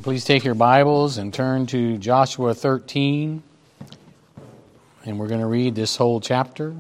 Please take your Bibles and turn to Joshua 13, and we're going to read this whole chapter.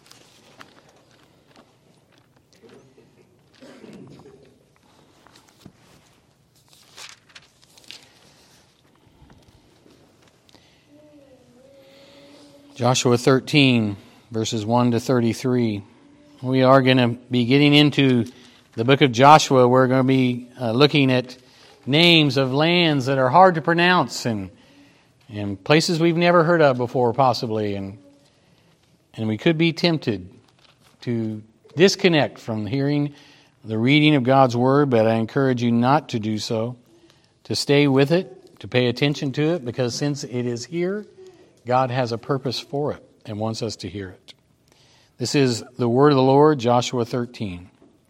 Joshua 13, verses 1 to 33. We are going to be getting into the book of Joshua. We're going to be looking at names of lands that are hard to pronounce and places we've never heard of before, possibly. And we could be tempted to disconnect from hearing the reading of God's Word, but I encourage you not to do so, to stay with it, to pay attention to it, because since it is here, God has a purpose for it and wants us to hear it. This is the word of the Lord, Joshua 13.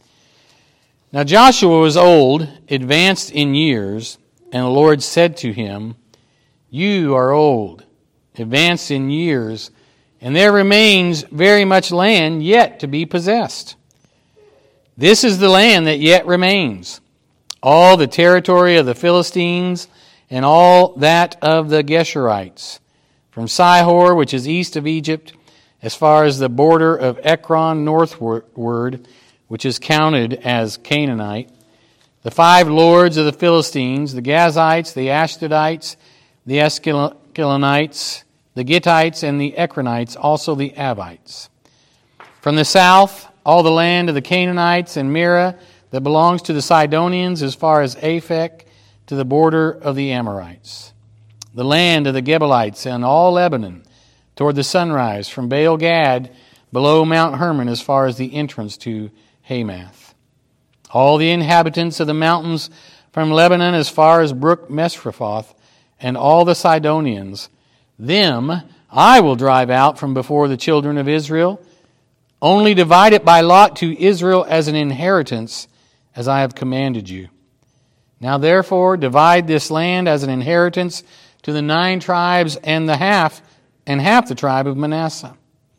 Now Joshua was old, advanced in years, and the Lord said to him, "You are old, advanced in years, and there remains very much land yet to be possessed. This is the land that yet remains, all the territory of the Philistines and all that of the Geshurites, from Sihor, which is east of Egypt, as far as the border of Ekron northward, which is counted as Canaanite, the 5 lords of the Philistines, the Gazites, the Ashdodites, the Askelonites, the Gittites, and the Ekronites, also the Avites. From the south, all the land of the Canaanites and Mirah that belongs to the Sidonians as far as Aphek, to the border of the Amorites. The land of the Gebalites and all Lebanon, toward the sunrise, from Baal Gad, below Mount Hermon, as far as the entrance to Hamath. All the inhabitants of the mountains from Lebanon as far as Brook Mesrephoth, and all the Sidonians, them I will drive out from before the children of Israel. Only divide it by lot to Israel as an inheritance, as I have commanded you. Now therefore divide this land as an inheritance to the 9 tribes and half the tribe of Manasseh.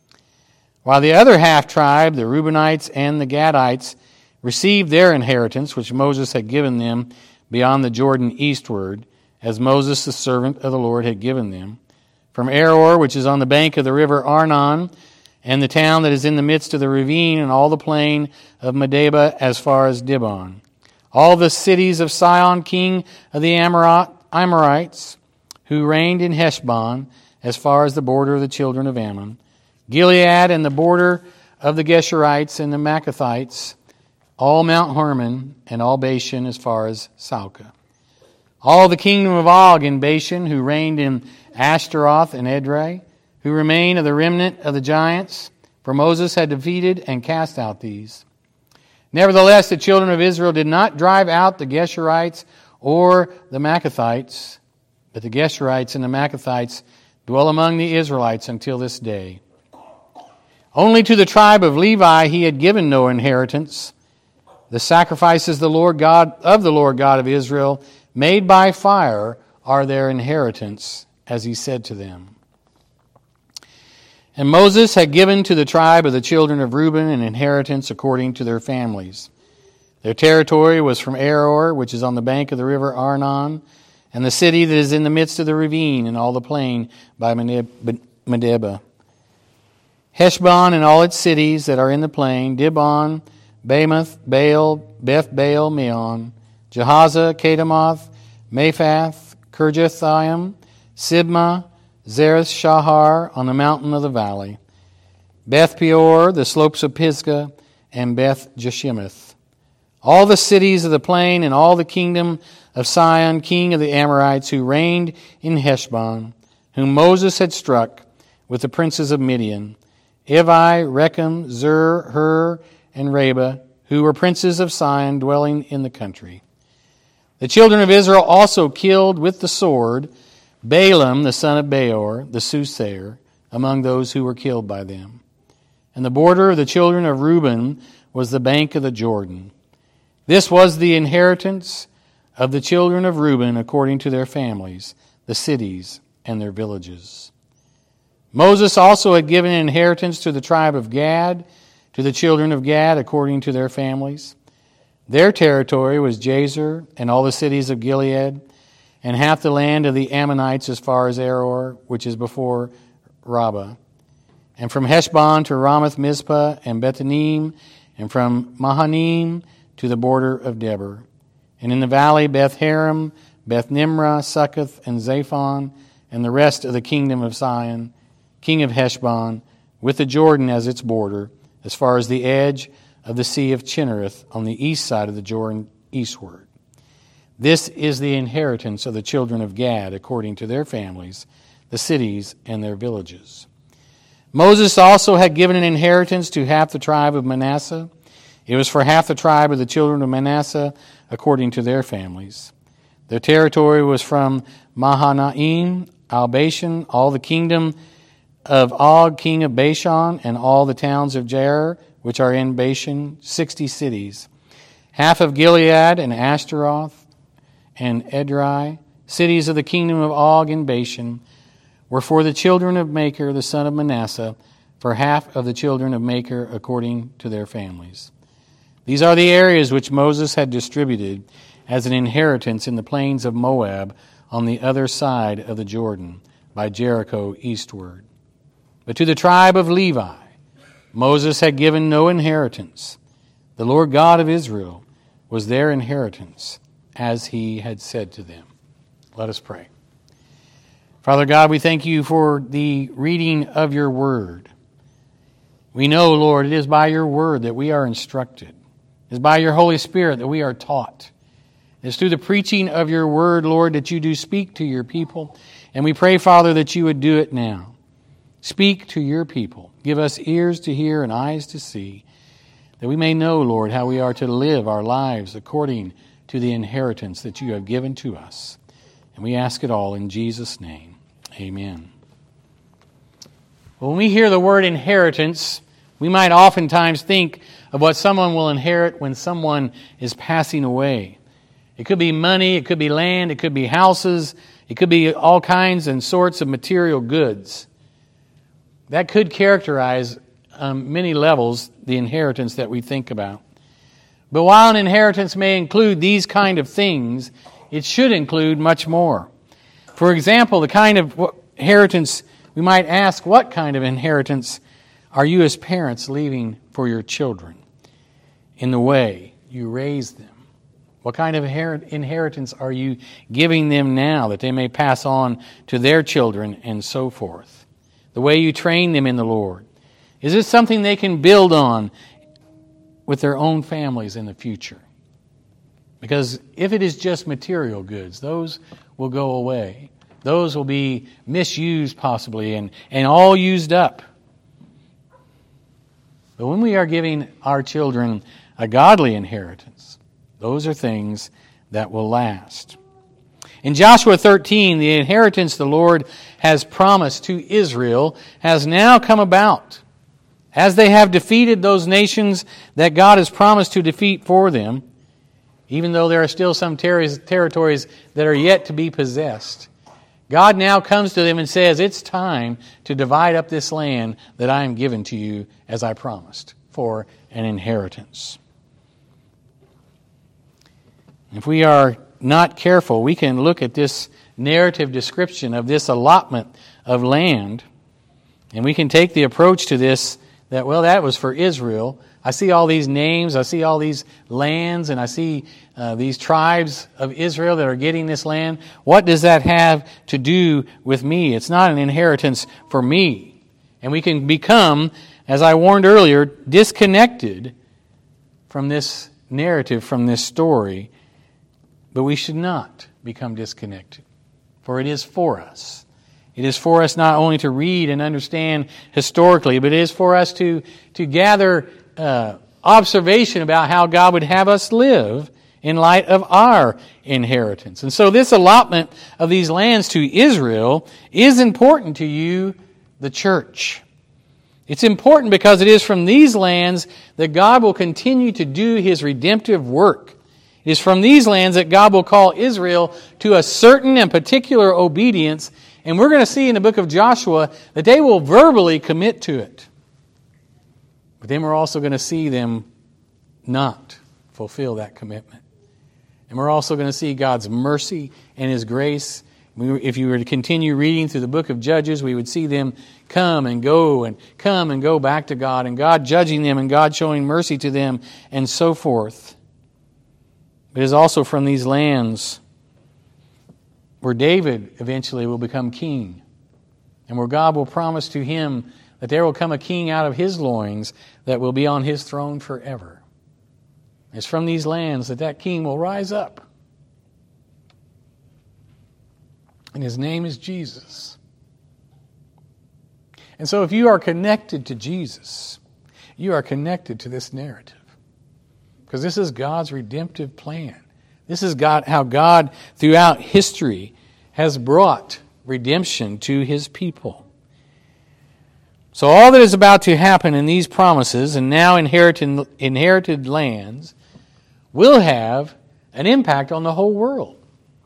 While the other half tribe, the Reubenites and the Gadites, received their inheritance, which Moses had given them beyond the Jordan eastward, as Moses the servant of the Lord had given them, from Aroer, which is on the bank of the river Arnon, and the town that is in the midst of the ravine, and all the plain of Medeba as far as Dibon. All the cities of Sihon, king of the Amorites, who reigned in Heshbon, as far as the border of the children of Ammon, Gilead and the border of the Geshurites and the Maccathites, all Mount Hermon, and all Bashan as far as Salcah. All the kingdom of Og in Bashan, who reigned in Ashtaroth and Edrei, who remain of the remnant of the giants, for Moses had defeated and cast out these. Nevertheless, the children of Israel did not drive out the Geshurites or the Maccathites, but the Geshurites and the Maccathites dwell among the Israelites until this day. Only to the tribe of Levi he had given no inheritance. The sacrifices of the Lord God of Israel, made by fire, are their inheritance, as he said to them. And Moses had given to the tribe of the children of Reuben an inheritance according to their families. Their territory was from Aroer, which is on the bank of the river Arnon, and the city that is in the midst of the ravine, and all the plain by Medeba. Heshbon and all its cities that are in the plain, Dibon, Bamoth, Baal, Beth Baal, Meon, Jahaza, Kedemoth, Mephath, Kirjathaim, Sibmah, Zereth Shahar on the mountain of the valley, Beth Peor, the slopes of Pisgah, and Beth Jeshimoth. All the cities of the plain and all the kingdom of Sihon, king of the Amorites, who reigned in Heshbon, whom Moses had struck with the princes of Midian, Evi, Rechem, Zur, Hur, and Reba, who were princes of Sihon, dwelling in the country. The children of Israel also killed with the sword Balaam, the son of Beor, the soothsayer, among those who were killed by them. And the border of the children of Reuben was the bank of the Jordan. This was the inheritance of the children of Reuben according to their families, the cities and their villages. Moses also had given an inheritance to the tribe of Gad, to the children of Gad according to their families. Their territory was Jazer and all the cities of Gilead, and half the land of the Ammonites as far as Aroer, which is before Rabbah, and from Heshbon to Ramath Mizpah and Bethanim, and from Mahanaim to the border of Debir. And in the valley Beth Haram, Beth Nimrah, Succoth, and Zaphon, and the rest of the kingdom of Sihon, king of Heshbon, with the Jordan as its border, as far as the edge of the sea of Chinnereth on the east side of the Jordan eastward. This is the inheritance of the children of Gad, according to their families, the cities and their villages. Moses also had given an inheritance to half the tribe of Manasseh. It was for half the tribe of the children of Manasseh, according to their families. Their territory was from Mahanaim, Al-Bashan, all the kingdom of Og, king of Bashan, and all the towns of Jair, which are in Bashan, 60 cities. Half of Gilead and Ashtaroth and Edrei, cities of the kingdom of Og in Bashan, were for the children of Machir, the son of Manasseh, for half of the children of Machir according to their families. These are the areas which Moses had distributed as an inheritance in the plains of Moab on the other side of the Jordan, by Jericho eastward. But to the tribe of Levi, Moses had given no inheritance. The Lord God of Israel was their inheritance, as he had said to them. Let us pray. Father God, we thank you for the reading of your word. We know, Lord, it is by your word that we are instructed. It is by your Holy Spirit that we are taught. It is through the preaching of your word, Lord, that you do speak to your people. And we pray, Father, that you would do it now. Speak to your people. Give us ears to hear and eyes to see, that we may know, Lord, how we are to live our lives according to the inheritance that you have given to us. And we ask it all in Jesus' name. Amen. When we hear the word inheritance, we might oftentimes think of what someone will inherit when someone is passing away. It could be money, it could be land, it could be houses, it could be all kinds and sorts of material goods. That could characterize many levels the inheritance that we think about. But while an inheritance may include these kind of things, it should include much more. For example, the kind of inheritance, we might ask, what kind of inheritance are you as parents leaving for your children in the way you raise them? What kind of inheritance are you giving them now that they may pass on to their children and so forth? The way you train them in the Lord. Is this something they can build on with their own families in the future? Because if it is just material goods, those will go away. Those will be misused possibly and all used up. But when we are giving our children a godly inheritance, those are things that will last. In Joshua 13, the inheritance the Lord has promised to Israel has now come about. As they have defeated those nations that God has promised to defeat for them, even though there are still some territories that are yet to be possessed, God now comes to them and says, it's time to divide up this land that I am giving to you as I promised for an inheritance. If we are not careful, we can look at this narrative description of this allotment of land, and we can take the approach to this that, well, that was for Israel. I see all these names, I see all these lands, and I see these tribes of Israel that are getting this land. What does that have to do with me? It's not an inheritance for me. And we can become, as I warned earlier, disconnected from this narrative, from this story. But we should not become disconnected, for it is for us. It is for us not only to read and understand historically, but it is for us to gather observation about how God would have us live in light of our inheritance. And so this allotment of these lands to Israel is important to you, the church. It's important because it is from these lands that God will continue to do His redemptive work. It is from these lands that God will call Israel to a certain and particular obedience. And we're going to see in the book of Joshua that they will verbally commit to it. But then we're also going to see them not fulfill that commitment. And And we're also going to see God's mercy and His grace. If you were to continue reading through the book of Judges, we would see them come and go back to God, and God judging them and God showing mercy to them and so forth. It is also from these lands where David eventually will become king, and where God will promise to him that there will come a king out of his loins that will be on his throne forever. It's from these lands that king will rise up. And his name is Jesus. And so if you are connected to Jesus, you are connected to this narrative. Because this is God's redemptive plan. This is how God, throughout history, has brought redemption to His people. So all that is about to happen in these promises and now inherited lands will have an impact on the whole world.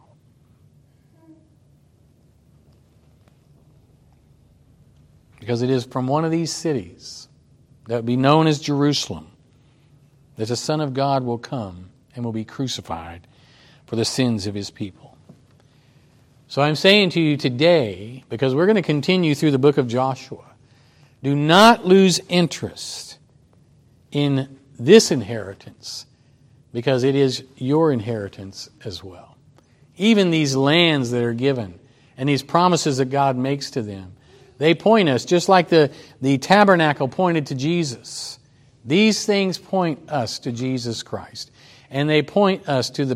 Because it is from one of these cities that would be known as Jerusalem that the Son of God will come and will be crucified for the sins of His people. So I'm saying to you today, because we're going to continue through the book of Joshua, do not lose interest in this inheritance, because it is your inheritance as well. Even these lands that are given and these promises that God makes to them, they point us, just like the tabernacle pointed to Jesus. These things point us to Jesus Christ, and they point us to the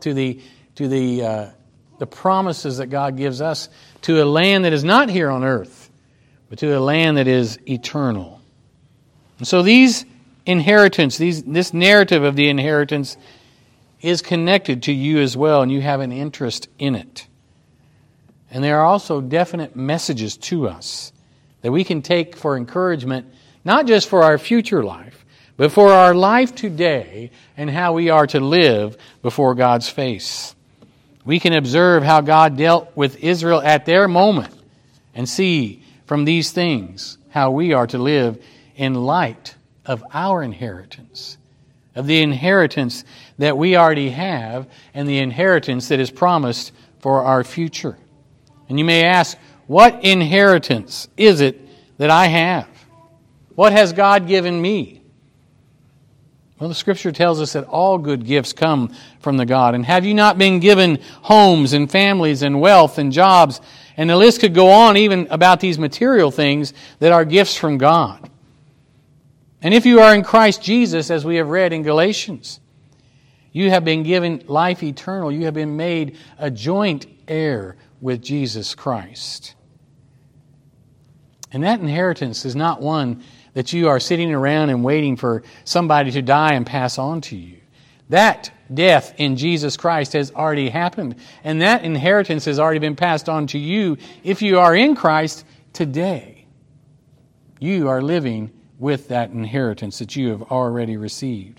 promises that God gives us to a land that is not here on earth, but to a land that is eternal. And so these inheritance, this narrative of the inheritance is connected to you as well, and you have an interest in it. And there are also definite messages to us that we can take for encouragement, not just for our future life, but for our life today and how we are to live before God's face. We can observe how God dealt with Israel at their moment and see from these things how we are to live in light of our inheritance, of the inheritance that we already have and the inheritance that is promised for our future. And you may ask, what inheritance is it that I have? What has God given me? Well, the Scripture tells us that all good gifts come from the God. And have you not been given homes and families and wealth and jobs? And the list could go on even about these material things that are gifts from God. And if you are in Christ Jesus, as we have read in Galatians, you have been given life eternal. You have been made a joint heir with Jesus Christ. And that inheritance is not one that you are sitting around and waiting for somebody to die and pass on to you. That death in Jesus Christ has already happened, and that inheritance has already been passed on to you if you are in Christ today. You are living with that inheritance that you have already received.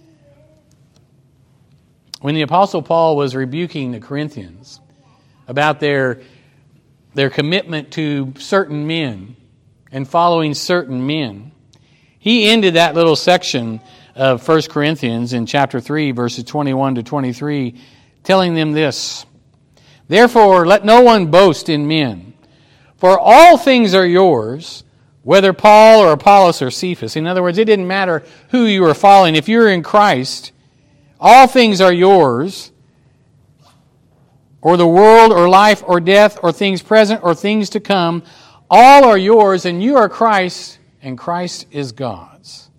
When the Apostle Paul was rebuking the Corinthians about their commitment to certain men and following certain men, he ended that little section of 1 Corinthians in chapter 3, verses 21 to 23, telling them this: "Therefore let no one boast in men, for all things are yours, whether Paul or Apollos or Cephas." In other words, it didn't matter who you were following. If you're in Christ, all things are yours, or the world, or life, or death, or things present, or things to come. All are yours, and you are Christ, and Christ is God's.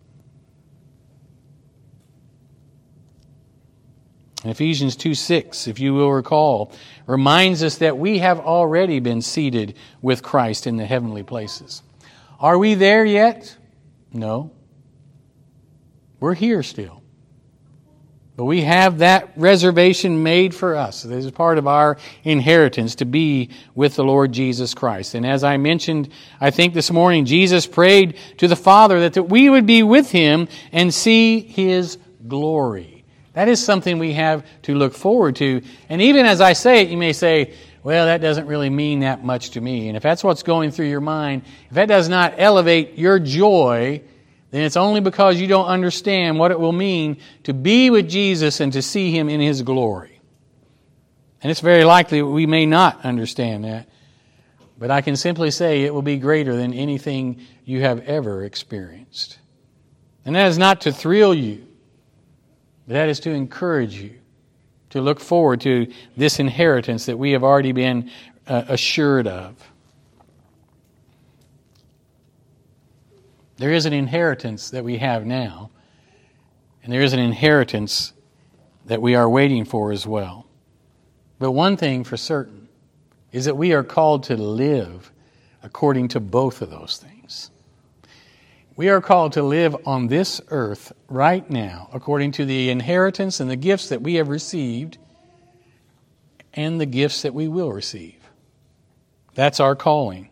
And Ephesians 2:6, if you will recall, reminds us that we have already been seated with Christ in the heavenly places. Are we there yet? No. We're here still. But we have that reservation made for us. This is part of our inheritance, to be with the Lord Jesus Christ. And as I mentioned, I think this morning, Jesus prayed to the Father that we would be with Him and see His glory. That is something we have to look forward to. And even as I say it, you may say, well, that doesn't really mean that much to me. And if that's what's going through your mind, if that does not elevate your joy, then it's only because you don't understand what it will mean to be with Jesus and to see Him in His glory. And it's very likely we may not understand that, but I can simply say it will be greater than anything you have ever experienced. And that is not to thrill you, but that is to encourage you to look forward to this inheritance that we have already been assured of. There is an inheritance that we have now, and there is an inheritance that we are waiting for as well. But one thing for certain is that we are called to live according to both of those things. We are called to live on this earth right now according to the inheritance and the gifts that we have received and the gifts that we will receive. That's our calling.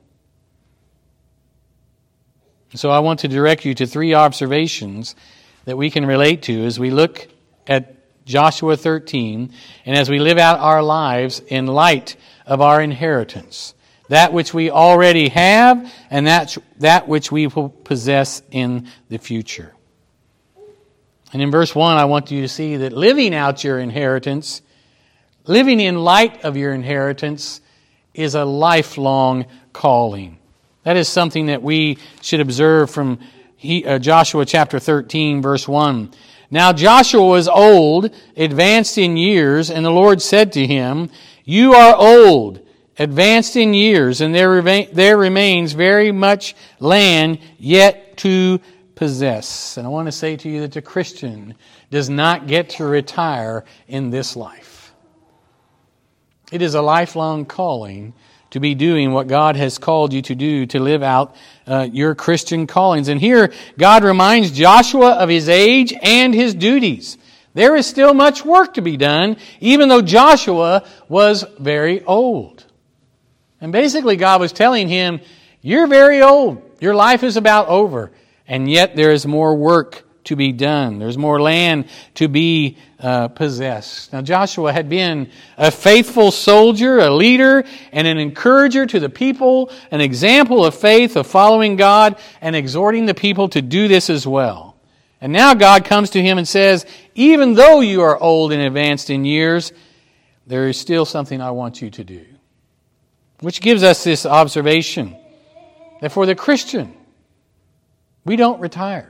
So I want to direct you to 3 observations that we can relate to as we look at Joshua 13 and as we live out our lives in light of our inheritance. That which we already have and that which we will possess in the future. And in verse 1, I want you to see that living out your inheritance, living in light of your inheritance, is a lifelong calling. That is something that we should observe from Joshua chapter 13, verse 1. Now Joshua was old, advanced in years, and the Lord said to him, "You are old, advanced in years, and there remains very much land yet to possess." And I want to say to you that the Christian does not get to retire in this life. It is a lifelong calling to be doing what God has called you to do, to live out your Christian callings. And here, God reminds Joshua of his age and his duties. There is still much work to be done, even though Joshua was very old. And basically, God was telling him, you're very old. Your life is about over. And yet, there is more work to be done. There's more land to be possessed. Now, Joshua had been a faithful soldier, a leader, and an encourager to the people, an example of faith, of following God, and exhorting the people to do this as well. And now God comes to him and says, even though you are old and advanced in years, there is still something I want you to do. Which gives us this observation that for the Christian, we don't retire.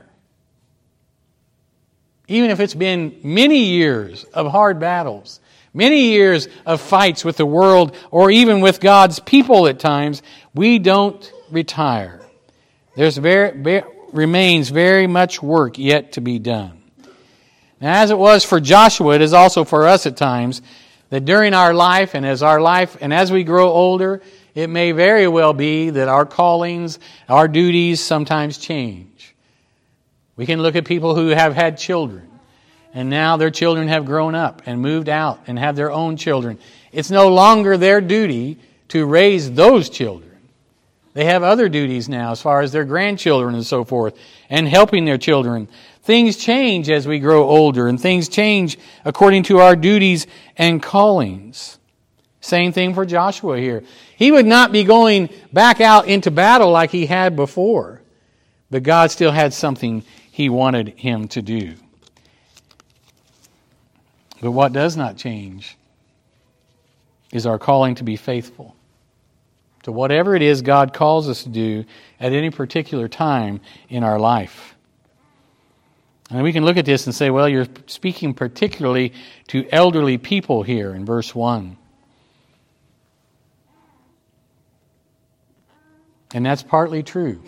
Even if it's been many years of hard battles, many years of fights with the world, or even with God's people at times, we don't retire. There's remains very much work yet to be done. Now, as it was for Joshua, it is also for us at times that during our life and as we grow older, it may very well be that our callings, our duties sometimes change. We can look at people who have had children, and now their children have grown up and moved out and have their own children. It's no longer their duty to raise those children. They have other duties now as far as their grandchildren and so forth, and helping their children. Things change as we grow older, and things change according to our duties and callings. Same thing for Joshua here. He would not be going back out into battle like he had before, but God still had something He wanted him to do. But what does not change is our calling to be faithful to whatever it is God calls us to do at any particular time in our life. And we can look at this and say, well, you're speaking particularly to elderly people here in verse 1. And that's partly true.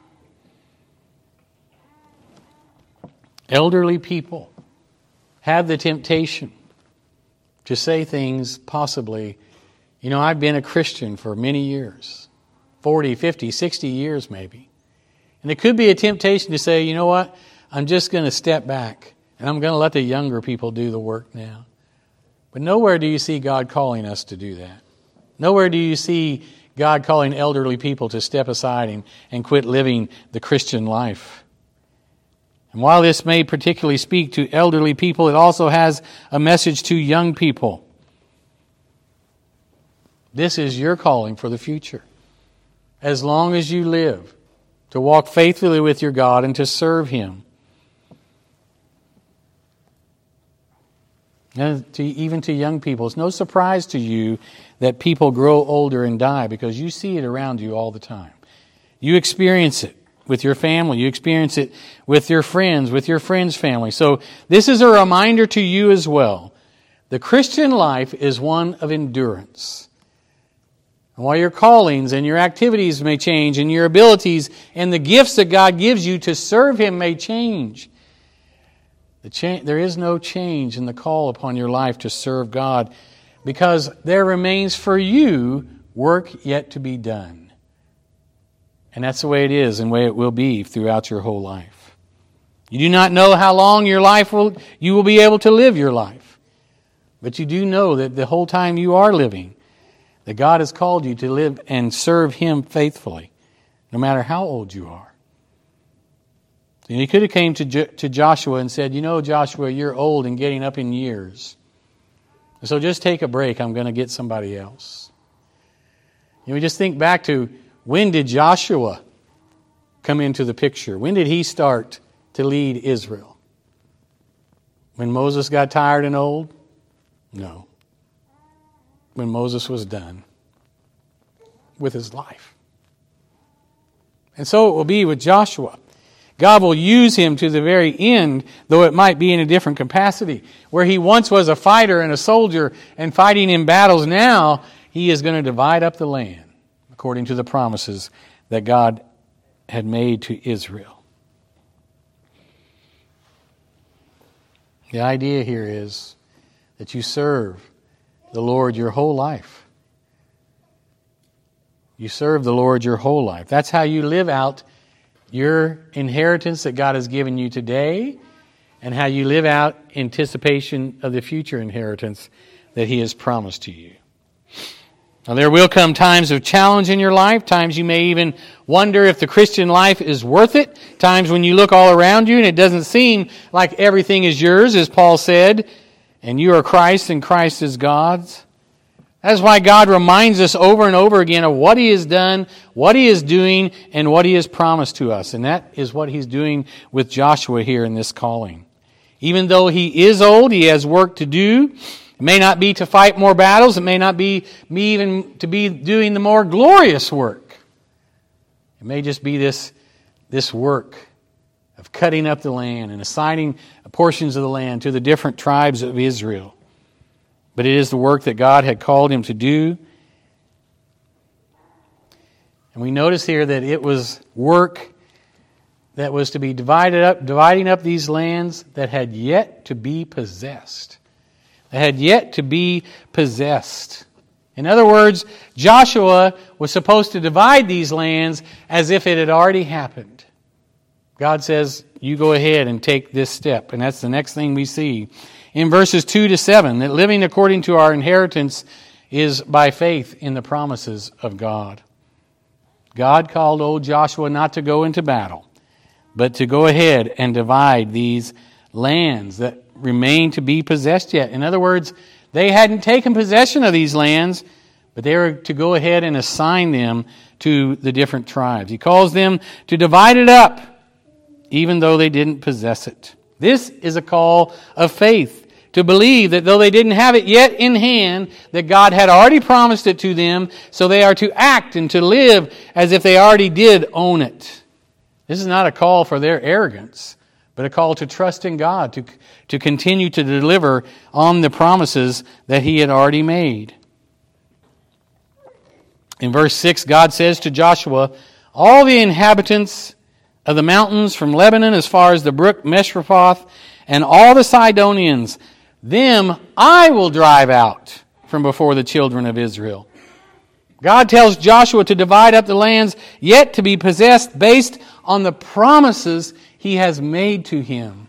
Elderly people have the temptation to say things possibly, I've been a Christian for many years, 40, 50, 60 years maybe. And it could be a temptation to say, you know what, I'm just going to step back and I'm going to let the younger people do the work now. But nowhere do you see God calling us to do that. Nowhere do you see God calling elderly people to step aside and quit living the Christian life. And while this may particularly speak to elderly people, it also has a message to young people. This is your calling for the future. As long as you live, to walk faithfully with your God and to serve Him. And even to young people, it's no surprise to you that people grow older and die because you see it around you all the time. You experience it with your family. You experience it with your friends' family. So this is a reminder to you as well. The Christian life is one of endurance. And while your callings and your activities may change and your abilities and the gifts that God gives you to serve Him may change, there is no change in the call upon your life to serve God because there remains for you work yet to be done. And that's the way it is and the way it will be throughout your whole life. You do not know how long you will be able to live your life. But you do know that the whole time you are living, that God has called you to live and serve Him faithfully, no matter how old you are. And He could have came to Joshua and said, Joshua, you're old and getting up in years. So just take a break. I'm going to get somebody else. We just think back to when did Joshua come into the picture? When did he start to lead Israel? When Moses got tired and old? No. When Moses was done with his life. And so it will be with Joshua. God will use him to the very end, though it might be in a different capacity. Where he once was a fighter and a soldier and fighting in battles, now he is going to divide up the land according to the promises that God had made to Israel. The idea here is that you serve the Lord your whole life. You serve the Lord your whole life. That's how you live out your inheritance that God has given you today, and how you live out anticipation of the future inheritance that He has promised to you. Now, there will come times of challenge in your life, times you may even wonder if the Christian life is worth it, times when you look all around you and it doesn't seem like everything is yours, as Paul said, and you are Christ and Christ is God's. That's why God reminds us over and over again of what He has done, what He is doing, and what He has promised to us. And that is what He's doing with Joshua here in this calling. Even though he is old, he has work to do. It may not be to fight more battles. It may not be even to be doing the more glorious work. It may just be this work of cutting up the land and assigning portions of the land to the different tribes of Israel. But it is the work that God had called him to do. And we notice here that it was work that was to be dividing up these lands that had yet to be possessed. That had yet to be possessed. In other words, Joshua was supposed to divide these lands as if it had already happened. God says, you go ahead and take this step. And that's the next thing we see in verses 2 to 7, that living according to our inheritance is by faith in the promises of God. God called old Joshua not to go into battle, but to go ahead and divide these lands that remain to be possessed yet. In other words, they hadn't taken possession of these lands, but they were to go ahead and assign them to the different tribes. He calls them to divide it up, even though they didn't possess it. This is a call of faith, to believe that though they didn't have it yet in hand, that God had already promised it to them, so they are to act and to live as if they already did own it. This is not a call for their arrogance, but a call to trust in God, to continue to deliver on the promises that He had already made. In verse 6, God says to Joshua, all the inhabitants of the mountains from Lebanon as far as the brook Meshrophoth, and all the Sidonians, them I will drive out from before the children of Israel. God tells Joshua to divide up the lands yet to be possessed based on the promises He has made to him.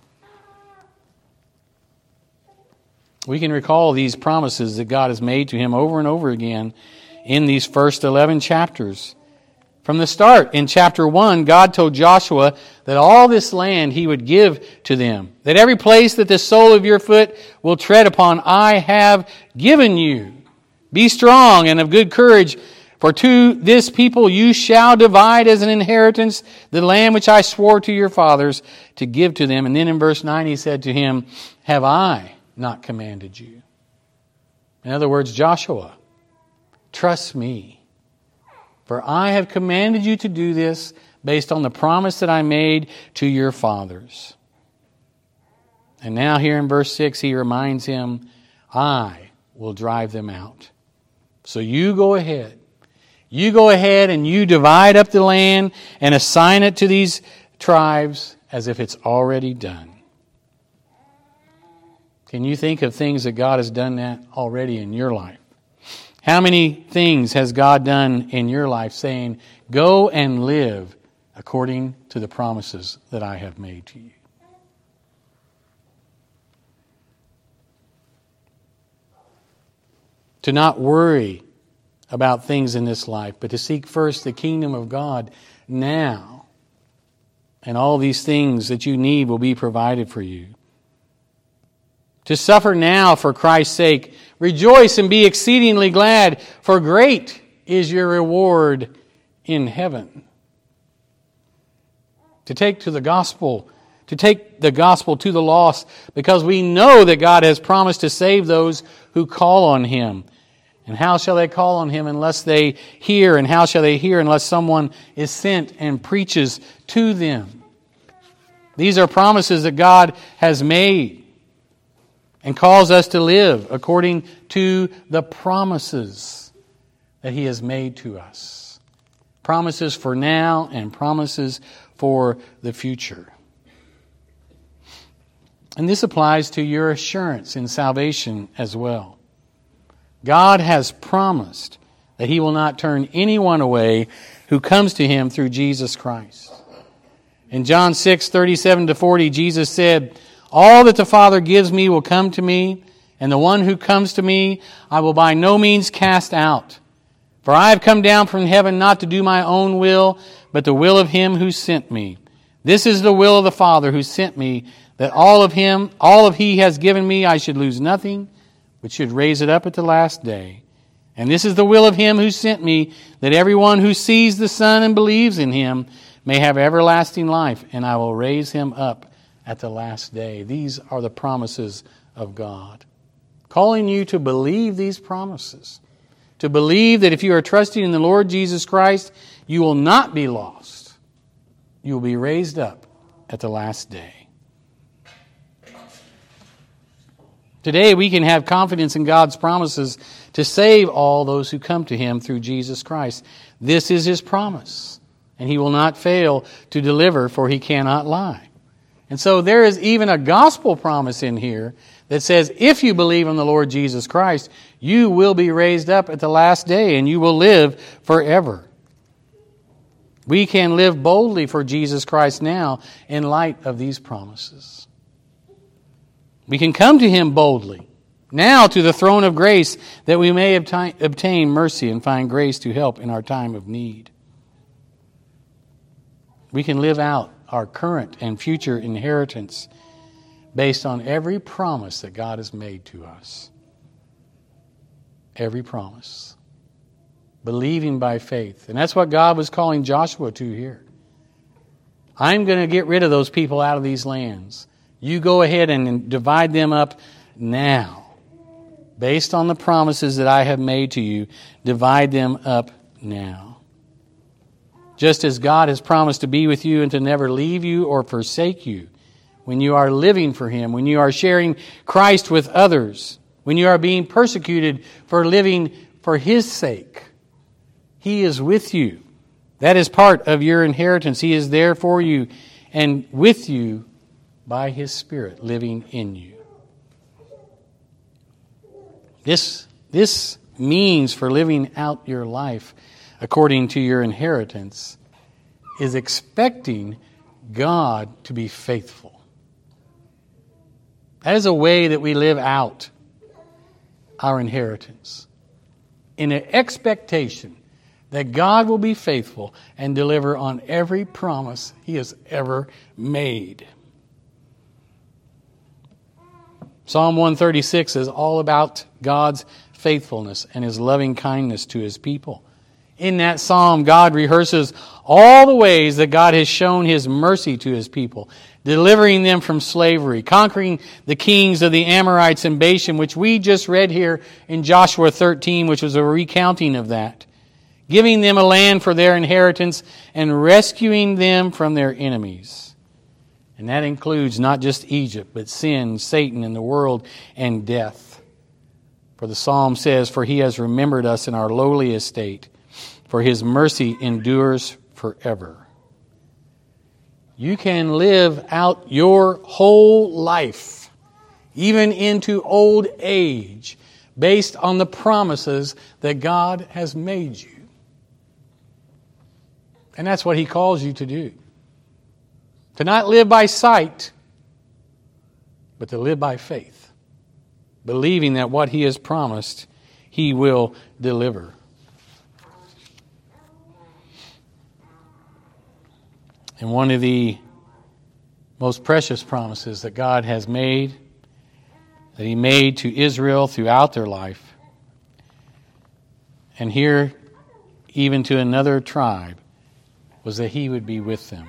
We can recall these promises that God has made to him over and over again in these first 11 chapters. From the start, in chapter 1, God told Joshua that all this land He would give to them. That every place that the sole of your foot will tread upon, I have given you. Be strong and of good courage, For to this people you shall divide as an inheritance the land which I swore to your fathers to give to them. And then in verse 9 he said to him, have I not commanded you? In other words, Joshua, trust me. For I have commanded you to do this based on the promise that I made to your fathers. And now here in verse 6 he reminds him, I will drive them out. So you go ahead. You go ahead and you divide up the land and assign it to these tribes as if it's already done. Can you think of things that God has done that already in your life? How many things has God done in your life saying, go and live according to the promises that I have made to you? To not worry about things in this life, but to seek first the kingdom of God now. And all these things that you need will be provided for you. To suffer now for Christ's sake. Rejoice and be exceedingly glad, for great is your reward in heaven. To take the gospel to the lost, because we know that God has promised to save those who call on Him. And how shall they call on Him unless they hear? And how shall they hear unless someone is sent and preaches to them? These are promises that God has made and calls us to live according to the promises that He has made to us. Promises for now and promises for the future. And this applies to your assurance in salvation as well. God has promised that He will not turn anyone away who comes to Him through Jesus Christ. In John 6:37-40, Jesus said, all that the Father gives me will come to me, and the one who comes to me I will by no means cast out. For I have come down from heaven not to do my own will, but the will of Him who sent me. This is the will of the Father who sent me, that all of He has given me I should lose nothing, but should raise it up at the last day. And this is the will of Him who sent me, that everyone who sees the Son and believes in Him may have everlasting life, and I will raise him up at the last day. These are the promises of God. Calling you to believe these promises. To believe that if you are trusting in the Lord Jesus Christ, you will not be lost. You will be raised up at the last day. Today we can have confidence in God's promises to save all those who come to Him through Jesus Christ. This is His promise, and He will not fail to deliver, for He cannot lie. And so there is even a gospel promise in here that says if you believe in the Lord Jesus Christ, you will be raised up at the last day and you will live forever. We can live boldly for Jesus Christ now in light of these promises. We can come to Him boldly, now to the throne of grace, that we may obtain mercy and find grace to help in our time of need. We can live out our current and future inheritance based on every promise that God has made to us. Every promise. Believing by faith. And that's what God was calling Joshua to here. I'm going to get rid of those people out of these lands. You go ahead and divide them up now. Based on the promises that I have made to you, divide them up now. Just as God has promised to be with you and to never leave you or forsake you, when you are living for Him, when you are sharing Christ with others, when you are being persecuted for living for His sake, He is with you. That is part of your inheritance. He is there for you and with you by His Spirit living in you. This means for living out your life according to your inheritance is expecting God to be faithful. That is a way that we live out our inheritance. In an expectation that God will be faithful and deliver on every promise He has ever made. Psalm 136 is all about God's faithfulness and His loving kindness to His people. In that psalm, God rehearses all the ways that God has shown His mercy to His people, delivering them from slavery, conquering the kings of the Amorites and Bashan, which we just read here in Joshua 13, which was a recounting of that, giving them a land for their inheritance and rescuing them from their enemies. And that includes not just Egypt, but sin, Satan, and the world, and death. For the psalm says, "For He has remembered us in our lowly estate, for His mercy endures forever." You can live out your whole life, even into old age, based on the promises that God has made you. And that's what He calls you to do. To not live by sight, but to live by faith, believing that what He has promised, He will deliver. And one of the most precious promises that God has made, that He made to Israel throughout their life, and here even to another tribe, was that He would be with them.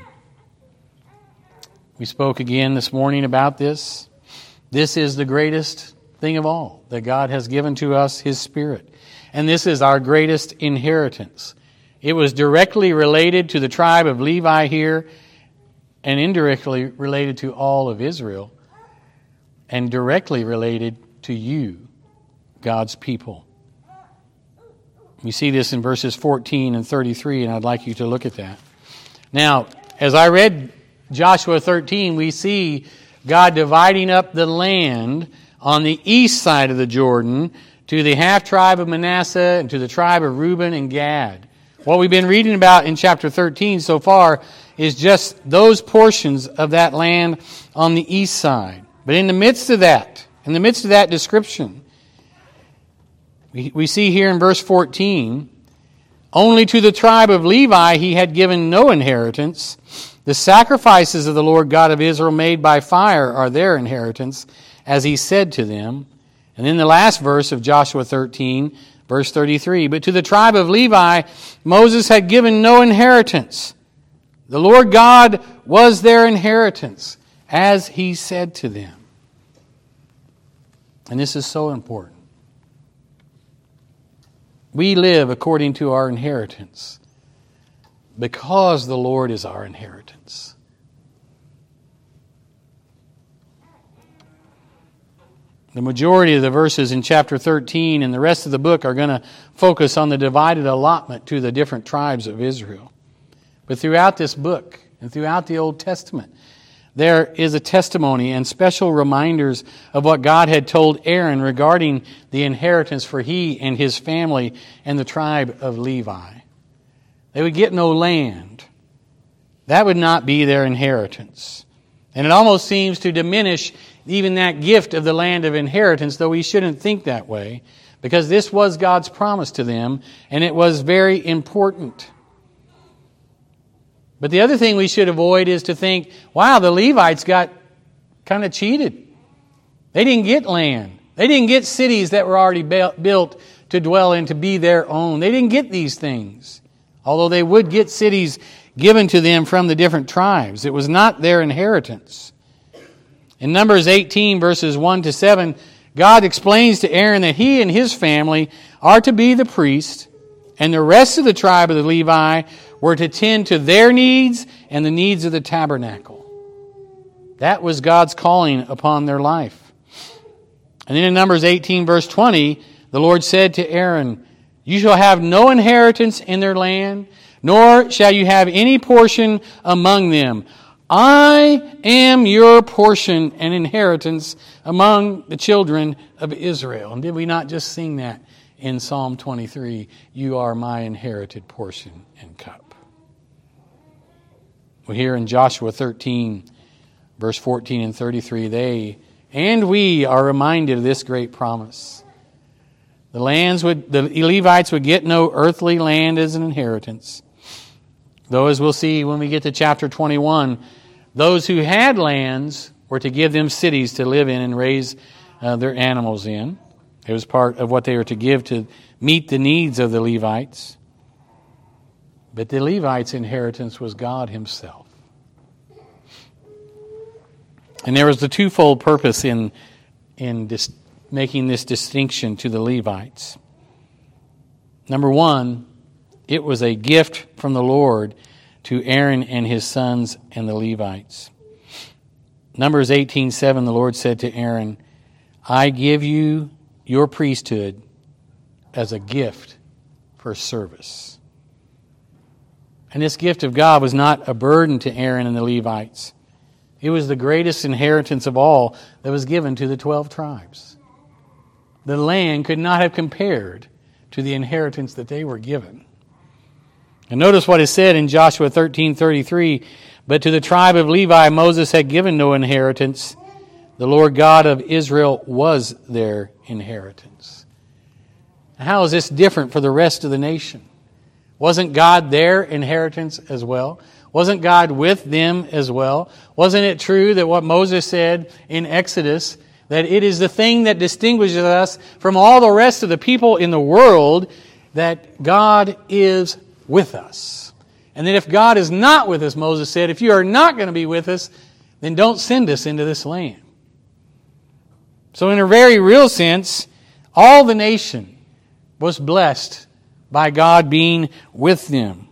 We spoke again this morning about this. This is the greatest thing of all, that God has given to us His Spirit. And this is our greatest inheritance. It was directly related to the tribe of Levi here, and indirectly related to all of Israel, and directly related to you, God's people. We see this in verses 14 and 33, and I'd like you to look at that. Now, as I read Joshua 13, we see God dividing up the land on the east side of the Jordan to the half-tribe of Manasseh and to the tribe of Reuben and Gad. What we've been reading about in chapter 13 so far is just those portions of that land on the east side. But in the midst of that description, we see here in verse 14, "Only to the tribe of Levi He had given no inheritance. The sacrifices of the Lord God of Israel made by fire are their inheritance, as He said to them." And then the last verse of Joshua 13, verse 33, "But to the tribe of Levi Moses had given no inheritance. The Lord God was their inheritance, as He said to them." And this is so important. We live according to our inheritance because the Lord is our inheritance. The majority of the verses in chapter 13 and the rest of the book are going to focus on the divided allotment to the different tribes of Israel. But throughout this book and throughout the Old Testament, there is a testimony and special reminders of what God had told Aaron regarding the inheritance for he and his family and the tribe of Levi. They would get no land. That would not be their inheritance. And it almost seems to diminish even that gift of the land of inheritance, though we shouldn't think that way, because this was God's promise to them, and it was very important. But the other thing we should avoid is to think, wow, the Levites got kind of cheated. They didn't get land. They didn't get cities that were already built to dwell in, to be their own. They didn't get these things. Although they would get cities given to them from the different tribes. It was not their inheritance. In Numbers 18, verses 1 to 7, God explains to Aaron that he and his family are to be the priest, and the rest of the tribe of the Levi were to tend to their needs and the needs of the tabernacle. That was God's calling upon their life. And then in Numbers 18, verse 20, the Lord said to Aaron, "You shall have no inheritance in their land, nor shall you have any portion among them. I am your portion and inheritance among the children of Israel." And did we not just sing that in Psalm 23? You are my inherited portion and cup. Well, here in Joshua 13, verse 14 and 33, they and we are reminded of this great promise. The Levites would get no earthly land as an inheritance. Though, as we'll see when we get to chapter 21, those who had lands were to give them cities to live in and raise their animals in. It was part of what they were to give to meet the needs of the Levites. But the Levites' inheritance was God himself. And there was the twofold purpose in making this distinction to the Levites. Number one, it was a gift from the Lord to Aaron and his sons and the Levites. Numbers 18:7, the Lord said to Aaron, I give you your priesthood as a gift for service. And this gift of God was not a burden to Aaron and the Levites. It was the greatest inheritance of all that was given to the 12 tribes. The land could not have compared to the inheritance that they were given. And notice what is said in Joshua 13:33, but to the tribe of Levi Moses had given no inheritance. The Lord God of Israel was their inheritance. How is this different for the rest of the nation? Wasn't God their inheritance as well? Wasn't God with them as well? Wasn't it true that what Moses said in Exodus, that it is the thing that distinguishes us from all the rest of the people in the world, that God is with us? And that if God is not with us, Moses said, if you are not going to be with us, then don't send us into this land. So in a very real sense, all the nation was blessed by God being with them.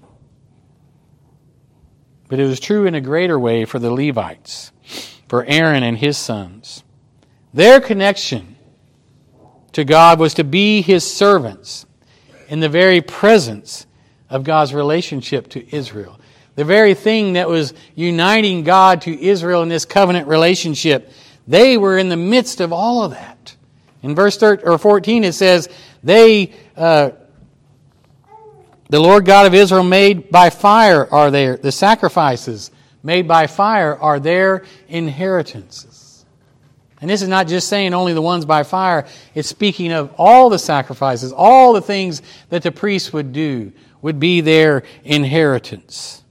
But it was true in a greater way for the Levites, for Aaron and his sons. Their connection to God was to be His servants in the very presence of God's relationship to Israel. The very thing that was uniting God to Israel in this covenant relationship, they were in the midst of all of that. In verse 14 it says, the Lord God of Israel made by fire are there. The sacrifices made by fire are their inheritances. And this is not just saying only the ones by fire. It's speaking of all the sacrifices, all the things that the priests would do would be their inheritance.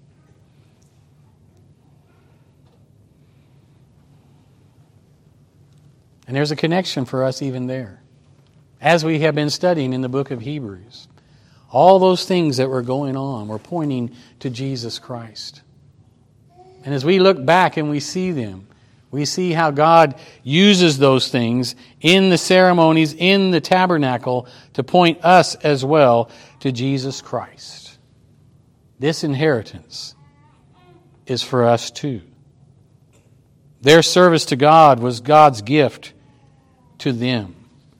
And there's a connection for us even there. As we have been studying in the book of Hebrews. All those things that were going on were pointing to Jesus Christ. And as we look back and we see them, we see how God uses those things in the ceremonies, in the tabernacle, to point us as well to Jesus Christ. This inheritance is for us too. Their service to God was God's gift to them.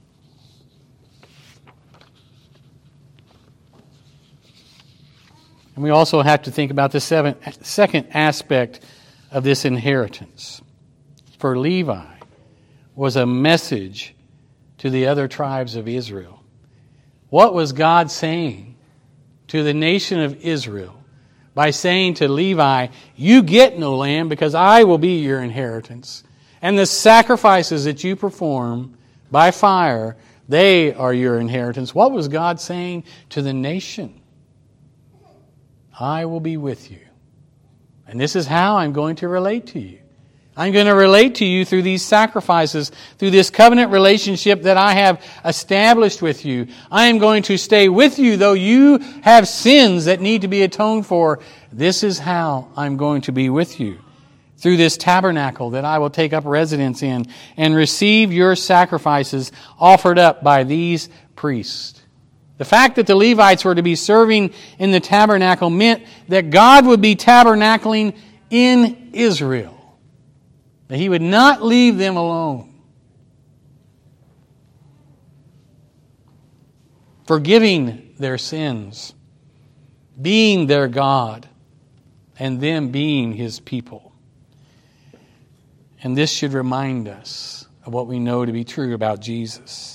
And we also have to think about the second aspect of this inheritance. For Levi was a message to the other tribes of Israel. What was God saying to the nation of Israel by saying to Levi, you get no land because I will be your inheritance. And the sacrifices that you perform by fire, they are your inheritance. What was God saying to the nation? I will be with you. And this is how I'm going to relate to you. I'm going to relate to you through these sacrifices, through this covenant relationship that I have established with you. I am going to stay with you, though you have sins that need to be atoned for. This is how I'm going to be with you. Through this tabernacle that I will take up residence in and receive your sacrifices offered up by these priests. The fact that the Levites were to be serving in the tabernacle meant that God would be tabernacling in Israel. That He would not leave them alone. Forgiving their sins, being their God, and them being His people. And this should remind us of what we know to be true about Jesus.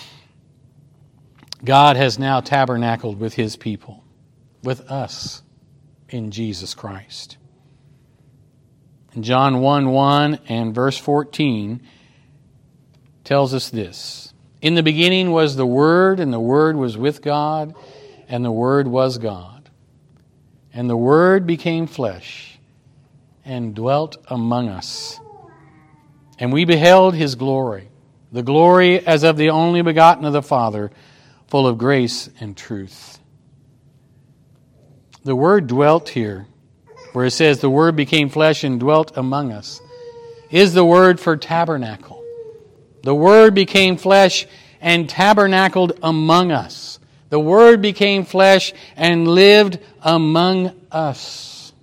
God has now tabernacled with His people, with us in Jesus Christ. And John 1:1 and verse 14 tells us this. In the beginning was the Word, and the Word was with God, and the Word was God. And the Word became flesh and dwelt among us. And we beheld His glory, the glory as of the only begotten of the Father, full of grace and truth. The word dwelt here, where it says the Word became flesh and dwelt among us, is the word for tabernacle. The Word became flesh and tabernacled among us. The Word became flesh and lived among us.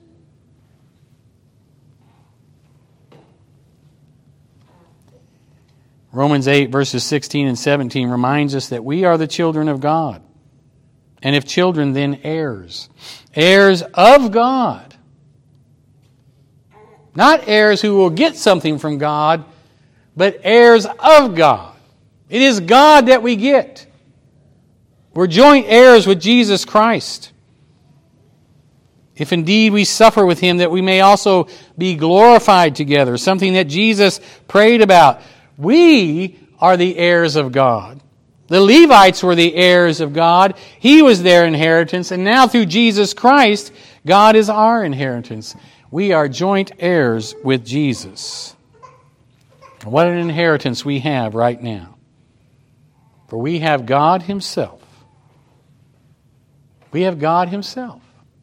Romans 8 verses 16 and 17 reminds us that we are the children of God. And if children, then heirs. Heirs of God. Not heirs who will get something from God, but heirs of God. It is God that we get. We're joint heirs with Jesus Christ. If indeed we suffer with Him, that we may also be glorified together. Something that Jesus prayed about. We are the heirs of God. The Levites were the heirs of God. He was their inheritance. And now through Jesus Christ, God is our inheritance. We are joint heirs with Jesus. What an inheritance we have right now. For we have God Himself. We have God Himself.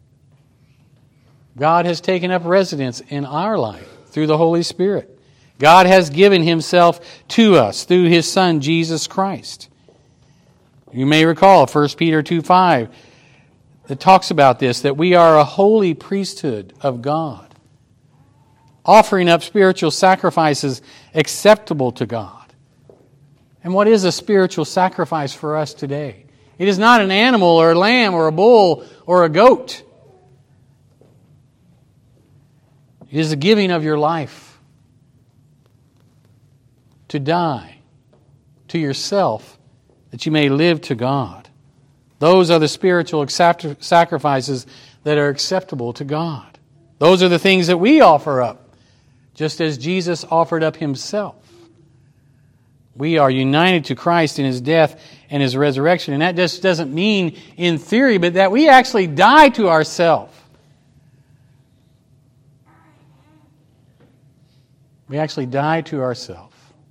God has taken up residence in our life through the Holy Spirit. God has given Himself to us through His Son, Jesus Christ. You may recall 1 Peter 2:5 that talks about this, that we are a holy priesthood of God, offering up spiritual sacrifices acceptable to God. And what is a spiritual sacrifice for us today? It is not an animal or a lamb or a bull or a goat. It is the giving of your life to die to yourself that you may live to God. Those are the spiritual sacrifices that are acceptable to God. Those are the things that we offer up, just as Jesus offered up Himself. We are united to Christ in His death and His resurrection. And that just doesn't mean in theory, but that we actually die to ourselves. We actually die to ourselves.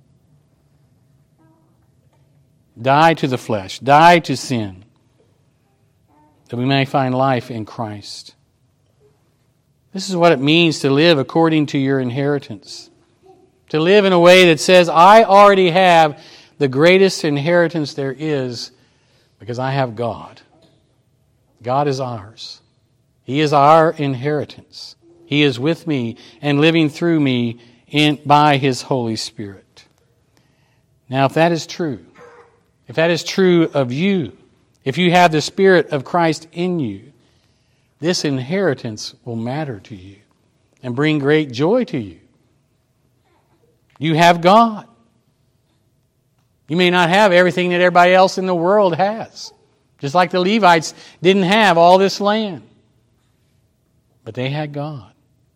Die to the flesh. Die to sin. That we may find life in Christ. This is what it means to live according to your inheritance. To live in a way that says, I already have the greatest inheritance there is because I have God. God is ours. He is our inheritance. He is with me and living through me by His Holy Spirit. Now, if that is true of you, if you have the Spirit of Christ in you, this inheritance will matter to you and bring great joy to you. You have God. You may not have everything that everybody else in the world has. Just like the Levites didn't have all this land. But they had God.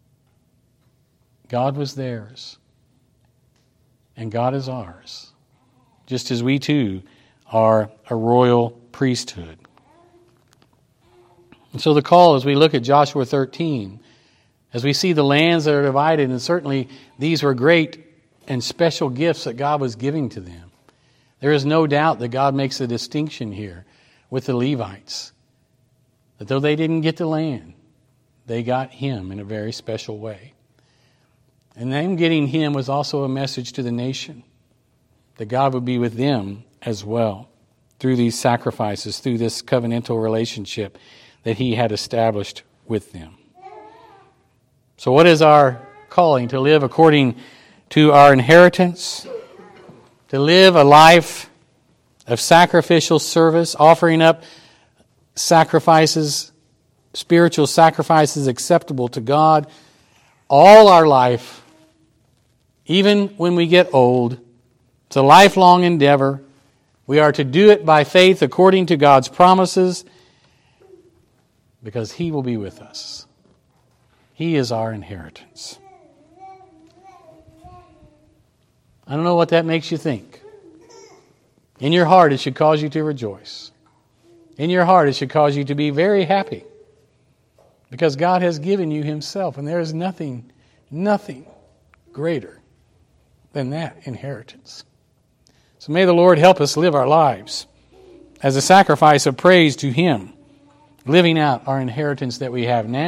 God was theirs. And God is ours. Just as we too are a royal priesthood. And so the call, as we look at Joshua 13, as we see the lands that are divided, and certainly these were great and special gifts that God was giving to them. There is no doubt that God makes a distinction here with the Levites. That though they didn't get the land, they got Him in a very special way. And them getting Him was also a message to the nation. That God would be with them as well through these sacrifices, through this covenantal relationship that He had established with them. So what is our calling? To live according to our inheritance, to live a life of sacrificial service, offering up sacrifices, spiritual sacrifices acceptable to God all our life, even when we get old. It's a lifelong endeavor. We are to do it by faith according to God's promises because He will be with us. He is our inheritance. I don't know what that makes you think. In your heart, it should cause you to rejoice. In your heart, it should cause you to be very happy because God has given you Himself, and there is nothing greater than that inheritance. So may the Lord help us live our lives as a sacrifice of praise to Him, living out our inheritance that we have now.